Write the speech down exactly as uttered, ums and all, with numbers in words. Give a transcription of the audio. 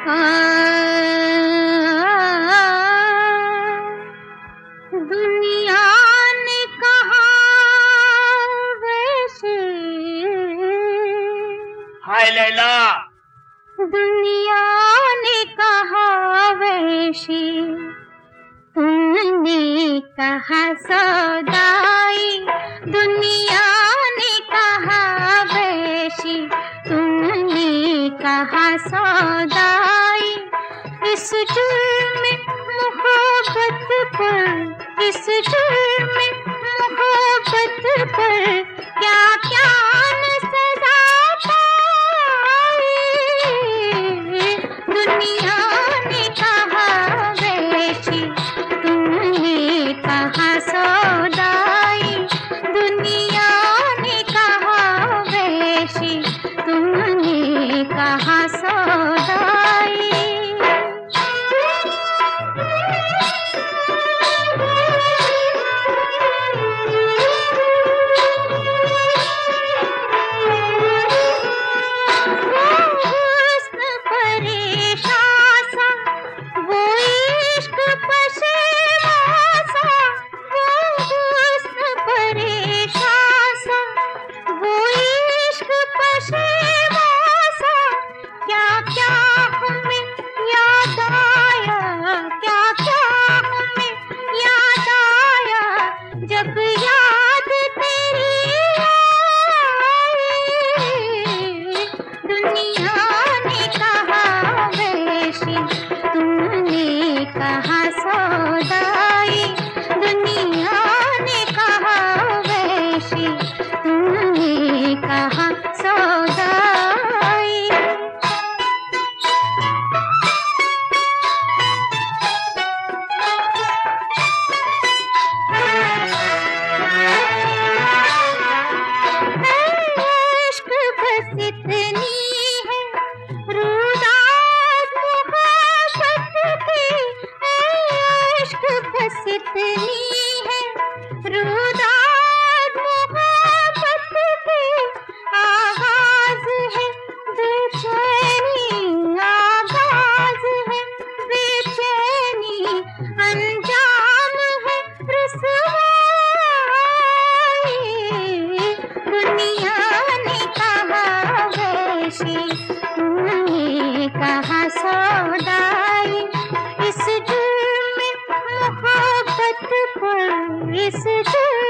दुनिया ने कहा वैसे, हाय लैला, दुनिया ने कहा वैसे, तुमने कहा सौदाई। दुनिया ने कहा वैसे, तुमने कहा सौदाई। इस जुर्म में मोहब्बत पर, इस जुर्म में मोहब्बत पर क्या क्या न सजा पाई। दुनिया ने कहा वैसी, तुमने कहा सौदाई। दुनिया ने कहा वैसी, तुमने कहा सौदाई। जब याद तेरी आई, दुनिया ने कहा वैसी, तुमने कहा सौदाई। दुनिया ने कहा वैसी, तुमने कहा सौदाई। इतनी है रुदाद मोहब्बत की, इश्क बस इतनी है रुदाद मोहब्बत की। आगाज है बेचैनी, आगाज है बेचैनी, अंजाम है रुसवाई। दुनिया ने कहा वैसी, तुमने कहा सौदाई। इस जुर्म में मोहब्बत पर, इस जुर्म